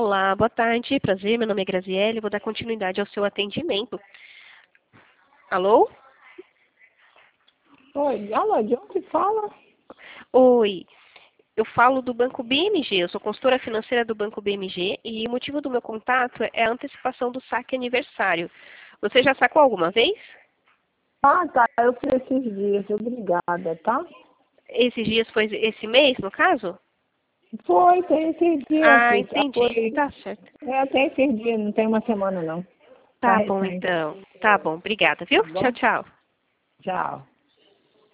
Olá, boa tarde, prazer, meu nome é Graziele, vou dar continuidade ao seu atendimento. Alô? Oi, alô, de onde fala? Oi, eu falo do Banco BMG, eu sou consultora financeira do Banco BMG e o motivo do meu contato é a antecipação do saque aniversário. Você já sacou alguma vez? Ah, tá, eu fiz esses dias, obrigada, tá? Esses dias foi esse mês, no caso? Tem esses dias, Ah, fiz. entendi, tá certo. Tem esses dias, não tem uma semana não. Tá Tá bom recente, então, tá bom, obrigada, tá viu? Tchau, bom? tchau. Tchau.